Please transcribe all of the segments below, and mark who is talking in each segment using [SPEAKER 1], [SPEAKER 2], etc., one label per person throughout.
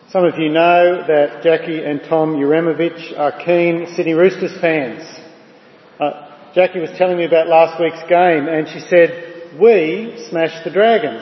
[SPEAKER 1] Some of you know that Jackie and Tom Uremovich are keen Sydney Roosters fans. Jackie was telling me about last week's game and she said, "We smashed the Dragons."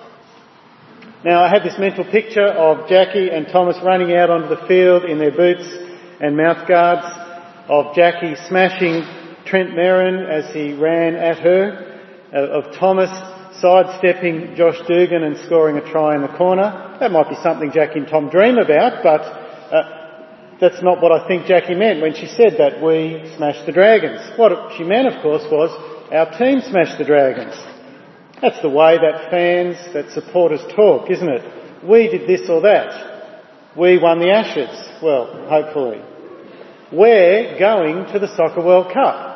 [SPEAKER 1] Now I had this mental picture of Jackie and Thomas running out onto the field in their boots and mouth guards, of Jackie smashing Trent Merrin as he ran at her, of Thomas sidestepping Josh Dugan and scoring a try in the corner. That might be something Jackie and Tom dream about, but that's not what I think Jackie meant when she said that we smashed the Dragons. What she meant, of course, was our team smashed the Dragons. That's the way that fans, that supporters talk, isn't it? We did this or that. We won the Ashes. Well, hopefully. We're going to the Soccer World Cup.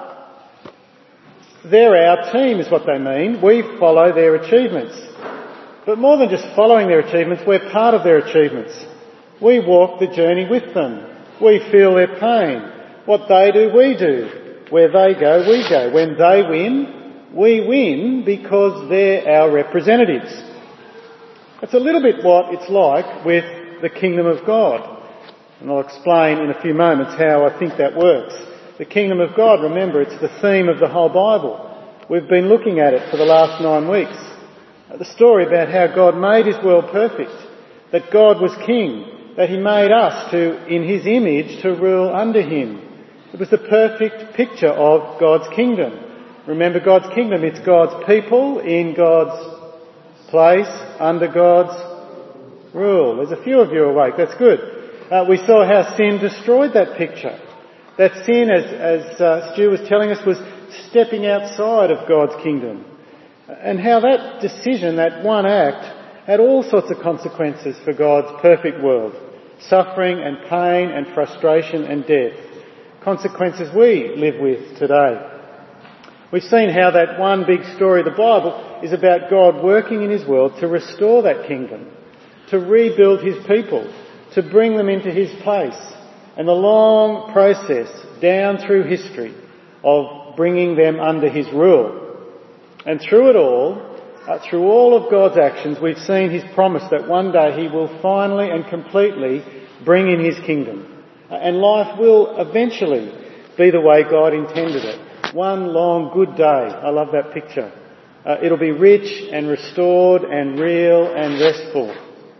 [SPEAKER 1] They're our team is what they mean. We follow their achievements. But more than just following their achievements, we're part of their achievements. We walk the journey with them. We feel their pain. What they do, we do. Where they go, we go. When they win, we win because they're our representatives. It's a little bit what it's like with the kingdom of God. And I'll explain in a few moments how I think that works. The kingdom of God, remember, it's the theme of the whole Bible. We've been looking at it for the last 9 weeks. The story about how God made his world perfect, that God was king, that he made us in his image to rule under him. It was the perfect picture of God's kingdom. Remember, God's kingdom, it's God's people in God's place, under God's rule. There's a few of you awake, that's good. We saw how sin destroyed that picture. That sin, as Stu was telling us, was stepping outside of God's kingdom. And how that decision, that one act, had all sorts of consequences for God's perfect world. Suffering and pain and frustration and death. Consequences we live with today. We've seen how that one big story of the Bible is about God working in his world to restore that kingdom, to rebuild his people, to bring them into his place. And the long process down through history of bringing them under his rule. And through it all, through all of God's actions, we've seen his promise that one day he will finally and completely bring in his kingdom. And life will eventually be the way God intended it. One long good day. I love that picture. It'll be rich and restored and real and restful.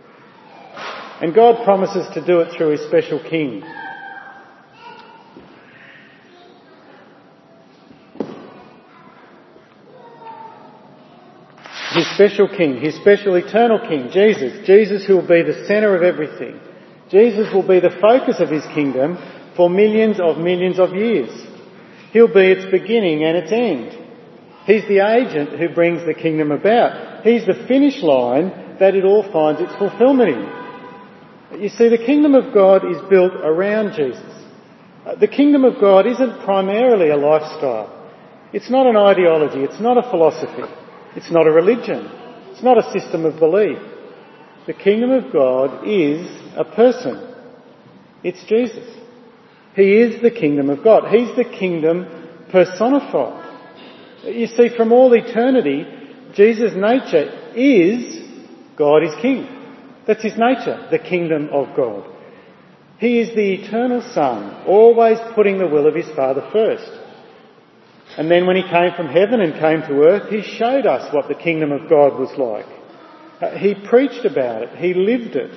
[SPEAKER 1] And God promises to do it through his special king. His special king, his special eternal king, Jesus. Jesus who will be the centre of everything. Jesus will be the focus of his kingdom for millions of years. He'll be its beginning and its end. He's the agent who brings the kingdom about. He's the finish line that it all finds its fulfilment in. You see, the kingdom of God is built around Jesus. The kingdom of God isn't primarily a lifestyle. It's not an ideology. It's not a philosophy. It's not a religion. It's not a system of belief. The kingdom of God is a person. It's Jesus. He is the kingdom of God. He's the kingdom personified. You see, from all eternity, Jesus' nature is God is king. That's his nature, the kingdom of God. He is the eternal Son, always putting the will of his Father first. And then when he came from heaven and came to earth, he showed us what the kingdom of God was like. He preached about it. He lived it.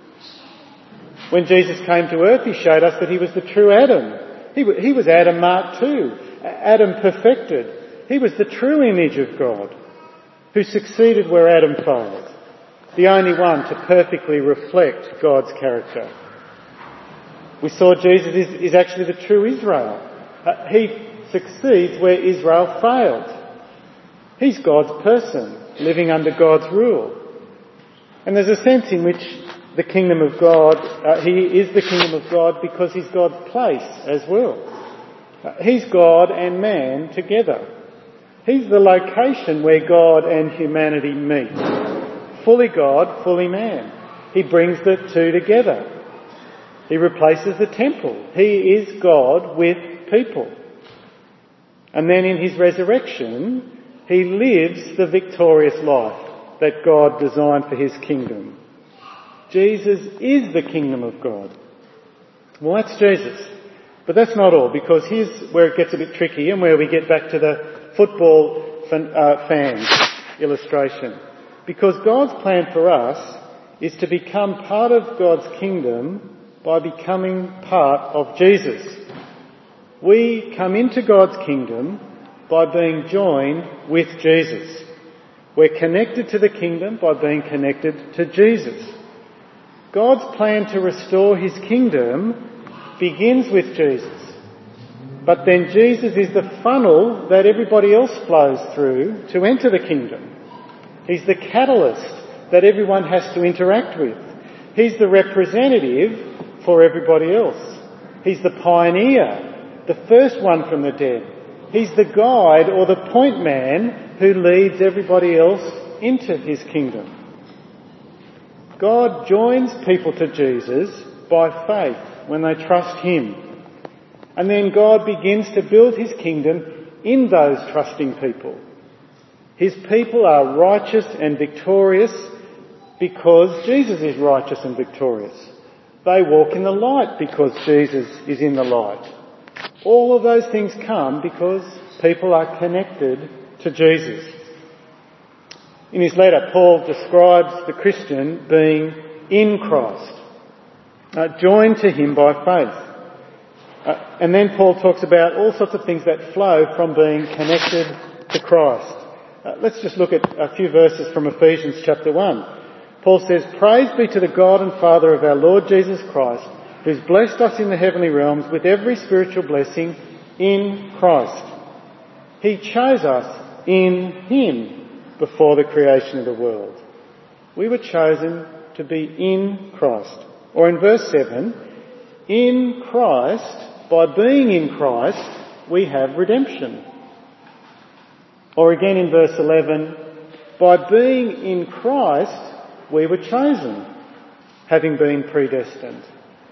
[SPEAKER 1] When Jesus came to earth, he showed us that he was the true Adam. He was Adam Mark II, Adam perfected. He was the true image of God, who succeeded where Adam failed. The only one to perfectly reflect God's character. We saw Jesus is actually the true Israel. He succeeds where Israel failed. He's God's person, living under God's rule. And there's a sense in which the kingdom of God, he is the kingdom of God because he's God's place as well. He's God and man together. He's the location where God and humanity meet. Fully God, fully man. He brings the two together. He replaces the temple. He is God with people. And then in his resurrection, he lives the victorious life that God designed for his kingdom. Jesus is the kingdom of God. Well, that's Jesus. But that's not all, because here's where it gets a bit tricky and where we get back to the football fans illustration. Because God's plan for us is to become part of God's kingdom by becoming part of Jesus. We come into God's kingdom by being joined with Jesus. We're connected to the kingdom by being connected to Jesus. God's plan to restore his kingdom begins with Jesus. But then Jesus is the funnel that everybody else flows through to enter the kingdom. He's the catalyst that everyone has to interact with. He's the representative for everybody else. He's the pioneer, the first one from the dead. He's the guide or the point man who leads everybody else into his kingdom. God joins people to Jesus by faith when they trust him. And then God begins to build his kingdom in those trusting people. His people are righteous and victorious because Jesus is righteous and victorious. They walk in the light because Jesus is in the light. All of those things come because people are connected to Jesus. In his letter, Paul describes the Christian being in Christ, joined to him by faith. And then Paul talks about all sorts of things that flow from being connected to Christ. Let's just look at a few verses from Ephesians chapter 1. Paul says, "Praise be to the God and Father of our Lord Jesus Christ, who's blessed us in the heavenly realms with every spiritual blessing in Christ. He chose us in him before the creation of the world." We were chosen to be in Christ. Or in verse 7, in Christ, by being in Christ, we have redemption. Or again in verse 11, by being in Christ, we were chosen, having been predestined.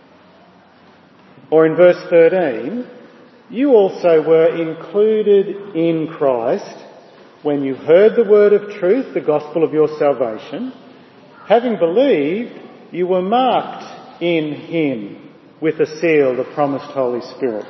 [SPEAKER 1] Or in verse 13, you also were included in Christ when you heard the word of truth, the gospel of your salvation. Having believed, you were marked in him with a seal, the promised Holy Spirit.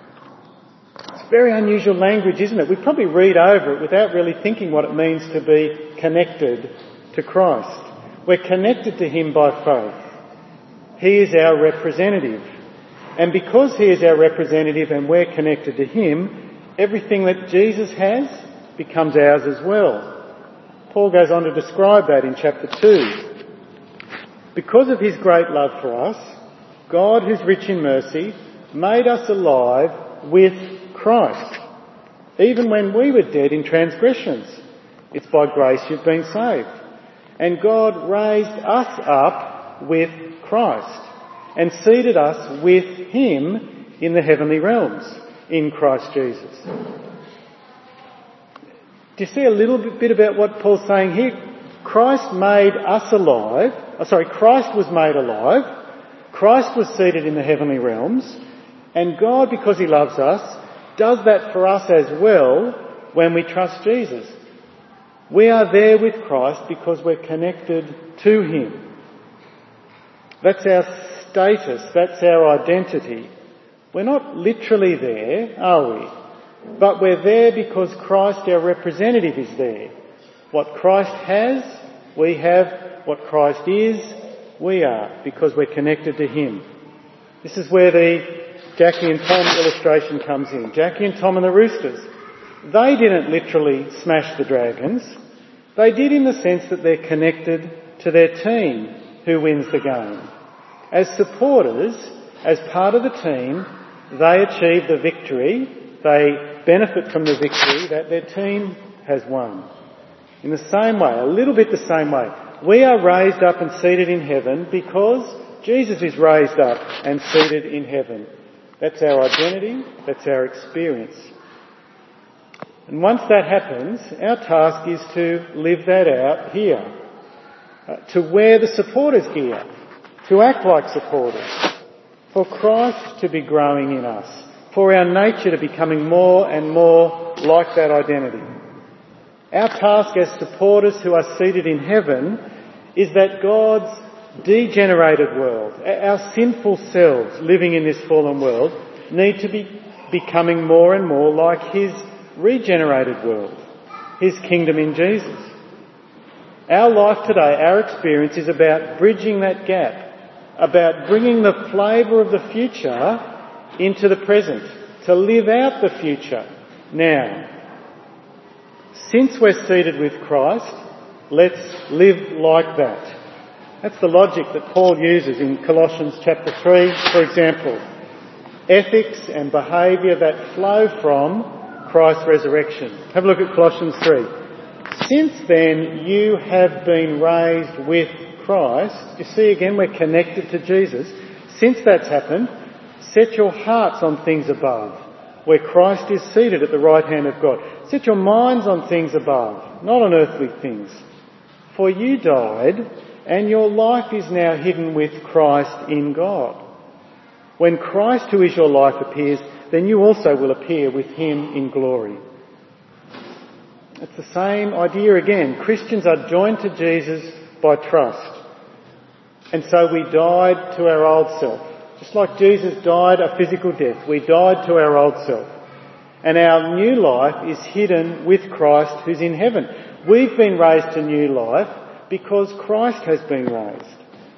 [SPEAKER 1] It's very unusual language, isn't it? We probably read over it without really thinking what it means to be connected to Christ. We're connected to him by faith. He is our representative. And because he is our representative and we're connected to him, everything that Jesus has becomes ours as well. Paul goes on to describe that in chapter 2. Because of his great love for us, God, who's rich in mercy, made us alive with Christ, even when we were dead in transgressions. It's by grace you've been saved. And God raised us up with Christ and seated us with him in the heavenly realms in Christ Jesus. Do you see a little bit about what Paul's saying here? Christ made us alive. Christ was made alive. Christ was seated in the heavenly realms. And God, because he loves us, does that for us as well when we trust Jesus. We are there with Christ because we're connected to him. That's our status. That's our identity. We're not literally there, are we? But we're there because Christ, our representative, is there. What Christ has, we have. What Christ is, we are, because we're connected to him. This is where the Jackie and Tom illustration comes in. Jackie and Tom and the Roosters. They didn't literally smash the Dragons. They did in the sense that they're connected to their team who wins the game. As supporters, as part of the team, they achieve the victory. They benefit from the victory that their team has won. In the same way, a little bit the same way, we are raised up and seated in heaven because Jesus is raised up and seated in heaven. That's our identity. That's our experience. And once that happens, our task is to live that out here. To wear the supporters' gear. To act like supporters. For Christ to be growing in us. For our nature to becoming more and more like that identity. Our task as supporters who are seated in heaven is that God's degenerated world, our sinful selves living in this fallen world, need to be becoming more and more like his regenerated world, his kingdom in Jesus. Our life today, our experience is about bridging that gap, about bringing the flavour of the future into the present, to live out the future now. Since we're seated with Christ, let's live like that. That's the logic that Paul uses in Colossians chapter 3, for example. Ethics and behaviour that flow from Christ's resurrection. Have a look at Colossians 3. Since then you have been raised with Christ. You see again, we're connected to Jesus. Since that's happened, set your hearts on things above, where Christ is seated at the right hand of God. Set your minds on things above, not on earthly things. For you died, and your life is now hidden with Christ in God. When Christ, who is your life, appears, then you also will appear with him in glory. It's the same idea again. Christians are joined to Jesus by trust. And so we died to our old self. Just like Jesus died a physical death, we died to our old self. And our new life is hidden with Christ who's in heaven. We've been raised to new life because Christ has been raised.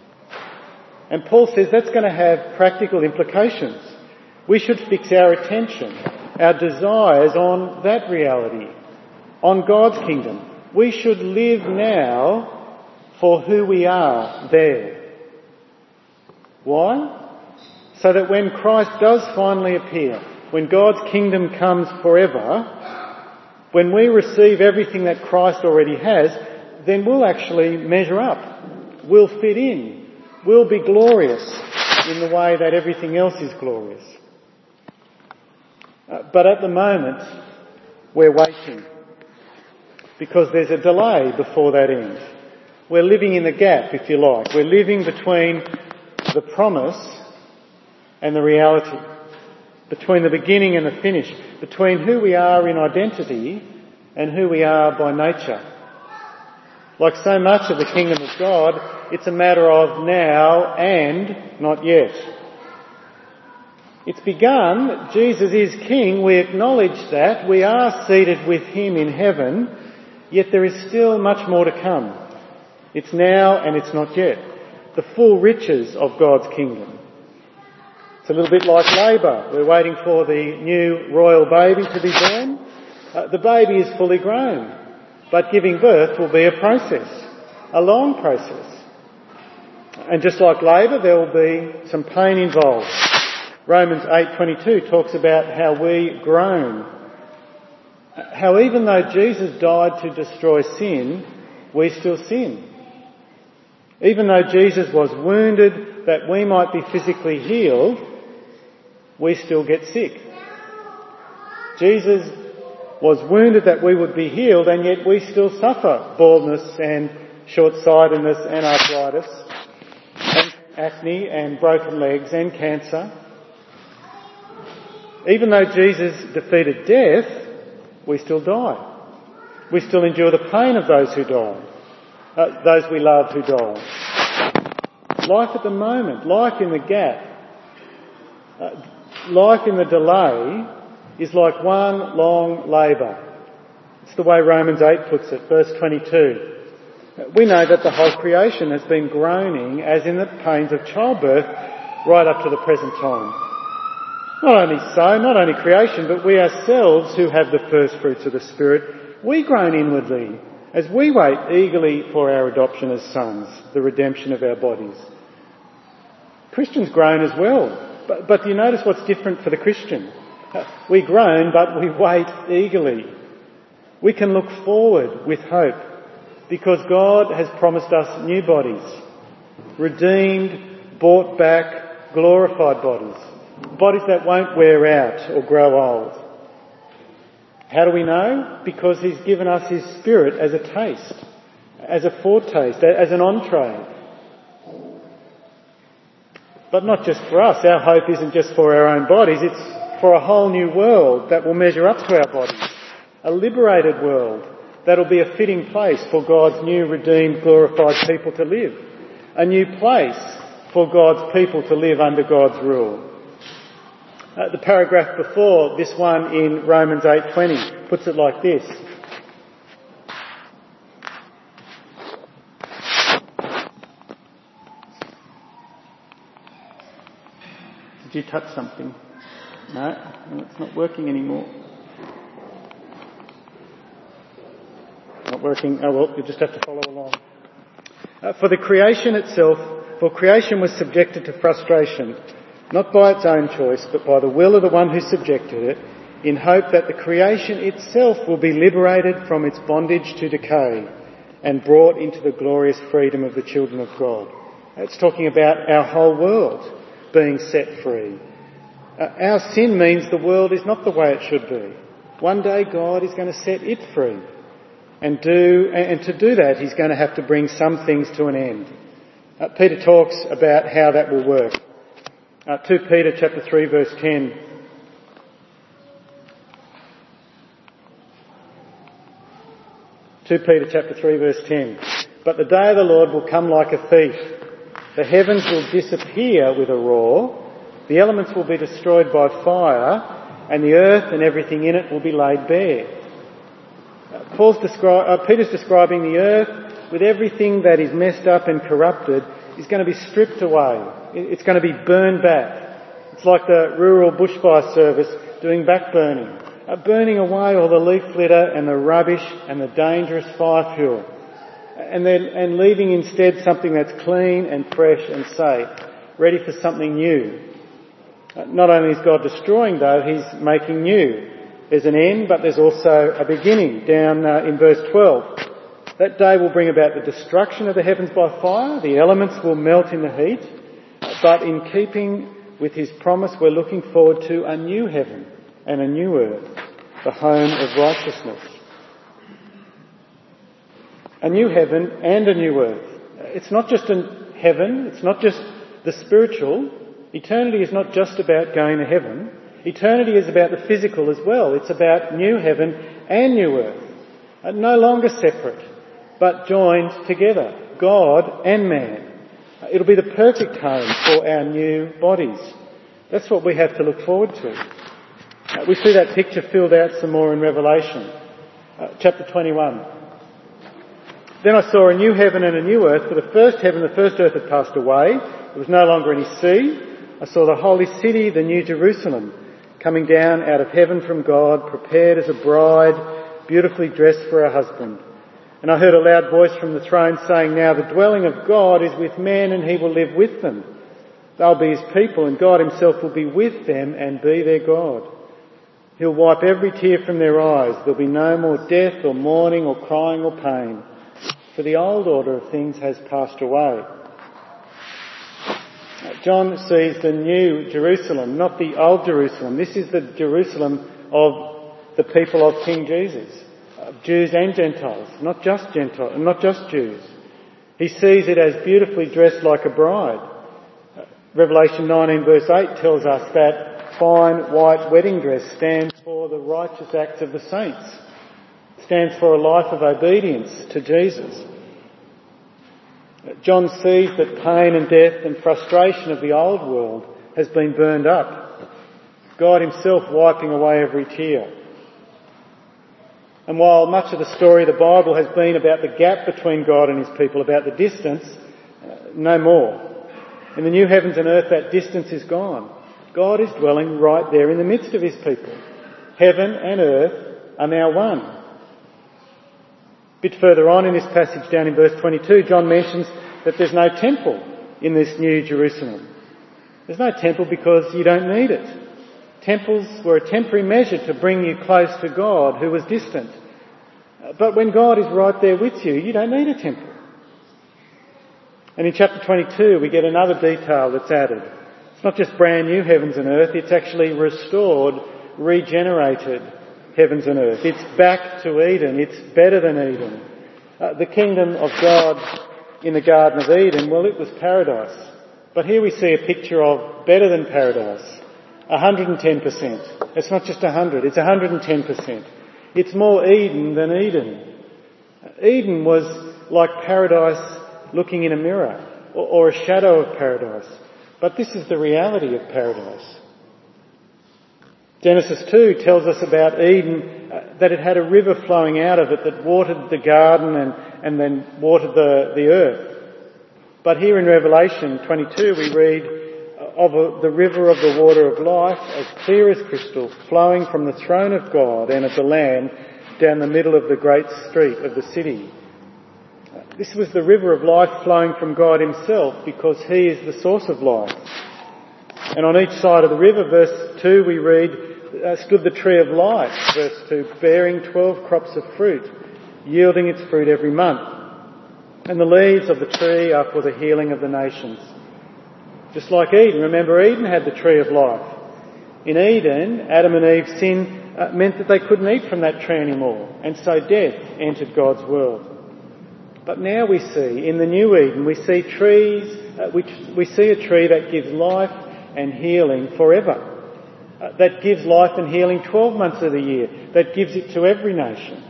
[SPEAKER 1] And Paul says that's going to have practical implications. We should fix our attention, our desires on that reality, on God's kingdom. We should live now for who we are there. Why? So that when Christ does finally appear, when God's kingdom comes forever, when we receive everything that Christ already has, then we'll actually measure up. We'll fit in. We'll be glorious in the way that everything else is glorious. But at the moment, we're waiting because there's a delay before that end. We're living in the gap, if you like. We're living between the promise and the reality, between the beginning and the finish, between who we are in identity and who we are by nature. Like so much of the kingdom of God, it's a matter of now and not yet. It's begun. Jesus is King. We acknowledge that. We are seated with him in heaven, yet there is still much more to come. It's now and it's not yet. The full riches of God's kingdom. It's a little bit like labour. We're waiting for the new royal baby to be born. The baby is fully grown, but giving birth will be a process, a long process. And just like labour, there will be some pain involved. Romans 8:22 talks about how we groan. How even though Jesus died to destroy sin, we still sin. Even though Jesus was wounded that we might be physically healed, we still get sick. Jesus was wounded that we would be healed, and yet we still suffer baldness and short-sightedness and arthritis and acne and broken legs and cancer. Even though Jesus defeated death, we still die. We still endure the pain of those who die, those we love who die. Life at the moment, life in the gap, life in the delay is like one long labour. It's the way Romans 8 puts it, verse 22. We know that the whole creation has been groaning as in the pains of childbirth right up to the present time. Not only so, not only creation, but we ourselves who have the first fruits of the Spirit, we groan inwardly as we wait eagerly for our adoption as sons, the redemption of our bodies. Christians groan as well. But do you notice what's different for the Christian? We groan, but we wait eagerly. We can look forward with hope because God has promised us new bodies, redeemed, bought back, glorified bodies, bodies that won't wear out or grow old. How do we know? Because he's given us his Spirit as a taste, as a foretaste, as an entree. But not just for us. Our hope isn't just for our own bodies, it's for a whole new world that will measure up to our bodies. A liberated world that'll be a fitting place for God's new redeemed, glorified people to live. a new place for God's people to live under God's rule. The paragraph before this one in Romans 8:20 puts it like this. Did you touch something? No, it's not working anymore. Not working. Oh well, you just have to follow along. For creation was subjected to frustration, not by its own choice, but by the will of the one who subjected it, in hope that the creation itself will be liberated from its bondage to decay and brought into the glorious freedom of the children of God. It's talking about our whole world being set free. Our sin means the world is not the way it should be. One day God is going to set it free. And to do that, he's going to have to bring some things to an end. Peter talks about how that will work. 2 Peter chapter 3 verse 10. But the day of the Lord will come like a thief. The heavens will disappear with a roar. The elements will be destroyed by fire, and the earth and everything in it will be laid bare. Peter's describing the earth with everything that is messed up and corrupted is going to be stripped away. It's going to be burned back. It's like the rural bushfire service doing backburning, burning away all the leaf litter and the rubbish and the dangerous fire fuel, and leaving instead something that's clean and fresh and safe, ready for something new. Not only is God destroying though, he's making new. There's an end, but there's also a beginning. Down in verse 12. That day will bring about the destruction of the heavens by fire. The elements will melt in the heat. But in keeping with his promise, we're looking forward to a new heaven and a new earth, the home of righteousness. A new heaven and a new earth. It's not just a heaven. It's not just the spiritual. Eternity is not just about going to heaven. Eternity is about the physical as well. It's about new heaven and new earth. No longer separate, but joined together, God and man. It'll be the perfect home for our new bodies. That's what we have to look forward to. We see that picture filled out some more in Revelation, chapter 21. Then I saw a new heaven and a new earth, for the first heaven, the first earth had passed away. There was no longer any sea. I saw the holy city, the new Jerusalem, coming down out of heaven from God, prepared as a bride, beautifully dressed for her husband. And I heard a loud voice from the throne saying, now the dwelling of God is with men and he will live with them. They'll be his people and God himself will be with them and be their God. He'll wipe every tear from their eyes. There'll be no more death or mourning or crying or pain, for the old order of things has passed away. John sees the new Jerusalem, not the old Jerusalem. This is the Jerusalem of the people of King Jesus, Jews and Gentiles, not just Jews. He sees it as beautifully dressed like a bride. Revelation 19 verse 8 tells us that fine white wedding dress stands for the righteous acts of the saints, stands for a life of obedience to Jesus. John sees that pain and death and frustration of the old world has been burned up, God himself wiping away every tear. And while much of the story of the Bible has been about the gap between God and his people, about the distance, no more. In the new heavens and earth, that distance is gone. God is dwelling right there in the midst of his people. Heaven and earth are now one. A bit further on in this passage, down in verse 22, John mentions that there's no temple in this new Jerusalem. There's no temple because you don't need it. Temples were a temporary measure to bring you close to God who was distant. But when God is right there with you, you don't need a temple. And in chapter 22 we get another detail that's added. It's not just brand new heavens and earth, it's actually restored, regenerated heavens and earth. It's back to Eden, it's better than Eden. The kingdom of God in the Garden of Eden, well, it was paradise. But here we see a picture of better than paradise. 110%. It's not just 100, it's 110%. It's more Eden than Eden. Eden was like paradise looking in a mirror. or a shadow of paradise. But this is the reality of paradise. Genesis 2 tells us about Eden, that it had a river flowing out of it that watered the garden and then watered the earth. But here in Revelation 22 we read of the river of the water of life, as clear as crystal, flowing from the throne of God and of the Lamb down the middle of the great street of the city. This was the river of life flowing from God himself, because he is the source of life. And on each side of the river, verse 2, we read, stood the tree of life, verse 2, bearing 12 crops of fruit, yielding its fruit every month. And the leaves of the tree are for the healing of the nations. Just like Eden. Remember, Eden had the tree of life. In Eden, Adam and Eve's sin meant that they couldn't eat from that tree anymore, and so death entered God's world. But now we see, in the new Eden, we see we see a tree that gives life and healing forever. That gives life and healing 12 months of the year. That gives it to every nation.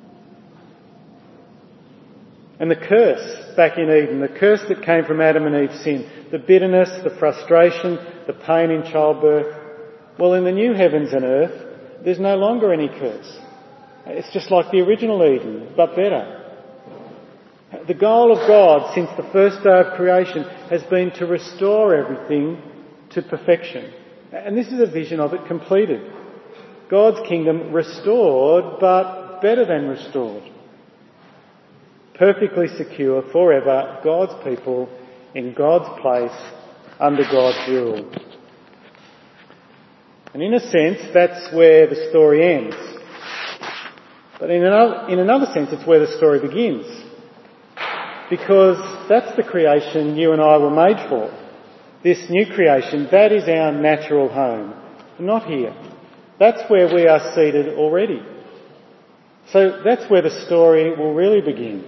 [SPEAKER 1] And the curse back in Eden, the curse that came from Adam and Eve's sin, the bitterness, the frustration, the pain in childbirth, well, in the new heavens and earth, there's no longer any curse. It's just like the original Eden, but better. The goal of God since the first day of creation has been to restore everything to perfection. And this is a vision of it completed. God's kingdom restored, but better than restored. Perfectly secure forever, God's people in God's place under God's rule. And in a sense, that's where the story ends. But in another sense, it's where the story begins. Because that's the creation you and I were made for. This new creation, that is our natural home. Not here. That's where we are seated already. So that's where the story will really begin.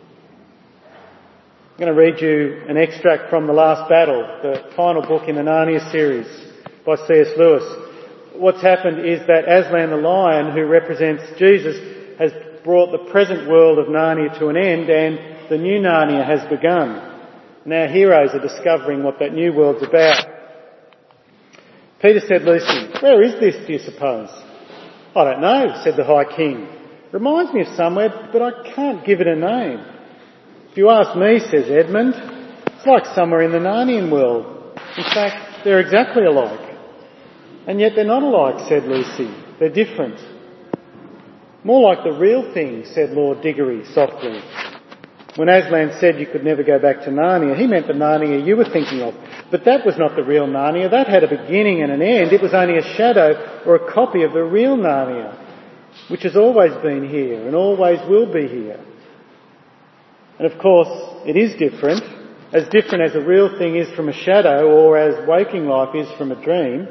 [SPEAKER 1] I'm going to read you an extract from The Last Battle, the final book in the Narnia series by C.S. Lewis. What's happened is that Aslan the lion, who represents Jesus, has brought the present world of Narnia to an end, and the new Narnia has begun. And our heroes are discovering what that new world's about. Peter said, "Lucy, where is this, do you suppose?" "I don't know," said the High King. "Reminds me of somewhere, but I can't give it a name." "If you ask me," says Edmund, "it's like somewhere in the Narnian world. In fact, they're exactly alike." "And yet they're not alike," said Lucy. "They're different." "More like the real thing," said Lord Diggory softly. When Aslan said you could never go back to Narnia, he meant the Narnia you were thinking of. But that was not the real Narnia. That had a beginning and an end. It was only a shadow or a copy of the real Narnia, which has always been here and always will be here. And of course, it is different as a real thing is from a shadow, or as waking life is from a dream.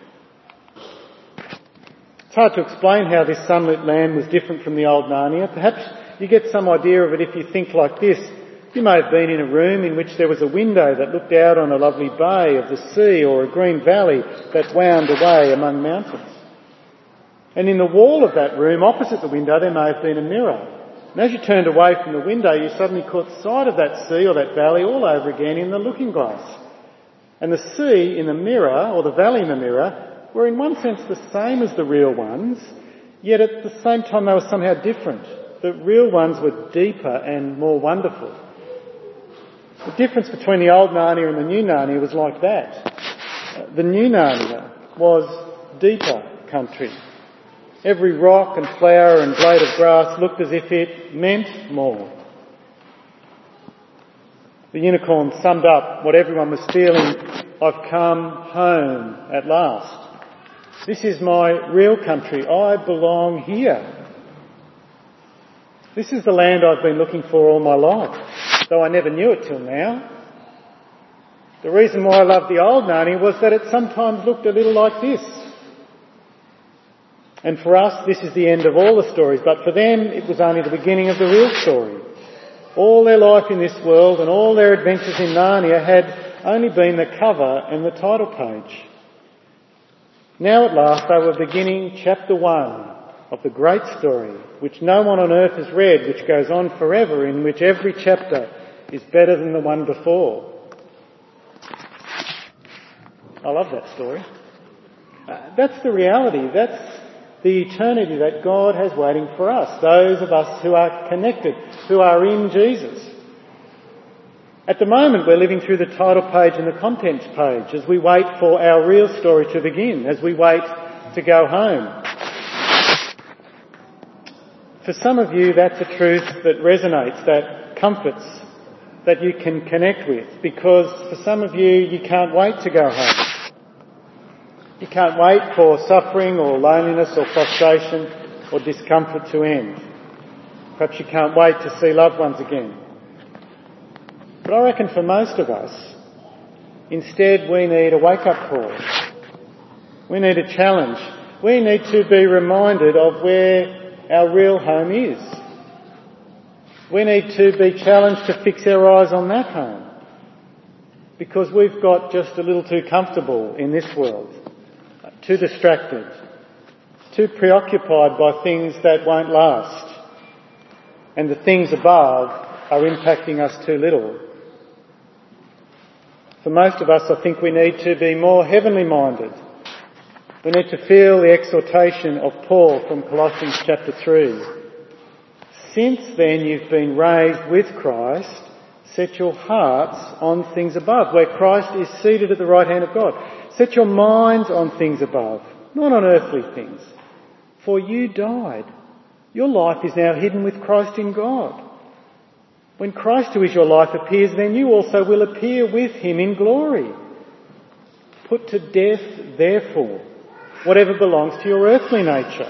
[SPEAKER 1] It's hard to explain how this sunlit land was different from the old Narnia. Perhaps you get some idea of it if you think like this. You may have been in a room in which there was a window that looked out on a lovely bay of the sea, or a green valley that wound away among mountains. And in the wall of that room, opposite the window, there may have been a mirror. And as you turned away from the window, you suddenly caught sight of that sea or that valley all over again in the looking glass. And the sea in the mirror, or the valley in the mirror, were in one sense the same as the real ones, yet at the same time they were somehow different. The real ones were deeper and more wonderful. The difference between the old Narnia and the new Narnia was like that. The new Narnia was deeper country. Every rock and flower and blade of grass looked as if it meant more. The unicorn summed up what everyone was feeling. "I've come home at last. This is my real country. I belong here. This is the land I've been looking for all my life, though I never knew it till now." The reason why I loved the old Narnia was that it sometimes looked a little like this. And for us, this is the end of all the stories, but for them, it was only the beginning of the real story. All their life in this world and all their adventures in Narnia had only been the cover and the title page. Now at last they were beginning chapter 1 of the great story, which no one on earth has read, which goes on forever, in which every chapter is better than the one before. I love that story. That's the reality. That's the eternity that God has waiting for us, those of us who are connected, who are in Jesus. At the moment, we're living through the title page and the contents page as we wait for our real story to begin, as we wait to go home. For some of you, that's a truth that resonates, that comforts, that you can connect with, because for some of you, you can't wait to go home. You can't wait for suffering or loneliness or frustration or discomfort to end. Perhaps you can't wait to see loved ones again. But I reckon for most of us, instead we need a wake-up call. We need a challenge. We need to be reminded of where our real home is. We need to be challenged to fix our eyes on that home, because we've got just a little too comfortable in this world, too distracted, too preoccupied by things that won't last, and the things above are impacting us too little. For most of us, I think we need to be more heavenly minded. We need to feel the exhortation of Paul from Colossians chapter 3. Since then you've been raised with Christ, set your hearts on things above, where Christ is seated at the right hand of God. Set your minds on things above, not on earthly things. For you died. Your life is now hidden with Christ in God. When Christ, who is your life, appears, then you also will appear with him in glory. Put to death, therefore, whatever belongs to your earthly nature.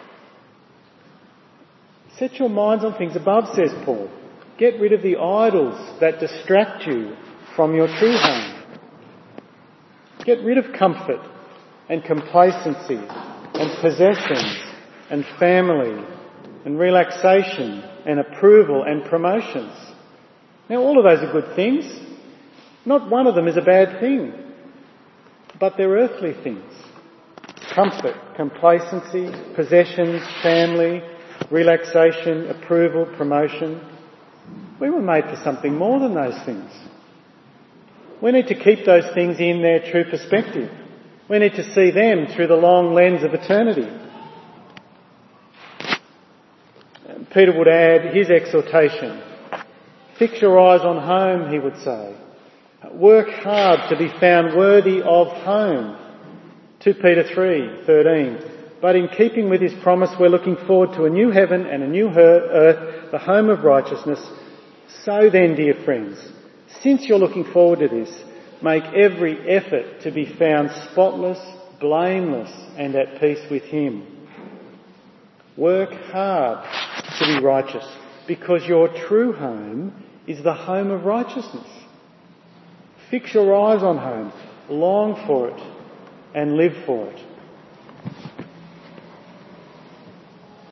[SPEAKER 1] Set your minds on things above, says Paul. Get rid of the idols that distract you from your true home. Get rid of comfort and complacency and possessions and family and relaxation and approval and promotions. Now, all of those are good things. Not one of them is a bad thing. But they're earthly things. Comfort, complacency, possessions, family, relaxation, approval, promotion. We were made for something more than those things. We need to keep those things in their true perspective. We need to see them through the long lens of eternity. Peter would add his exhortation. Fix your eyes on home, he would say. Work hard to be found worthy of home. 2 Peter 3:13. But in keeping with his promise, we're looking forward to a new heaven and a new earth, the home of righteousness. So then, dear friends, since you're looking forward to this, make every effort to be found spotless, blameless, and at peace with him. Work hard to be righteous, because your true home is the home of righteousness. Fix your eyes on home, long for it, and live for it.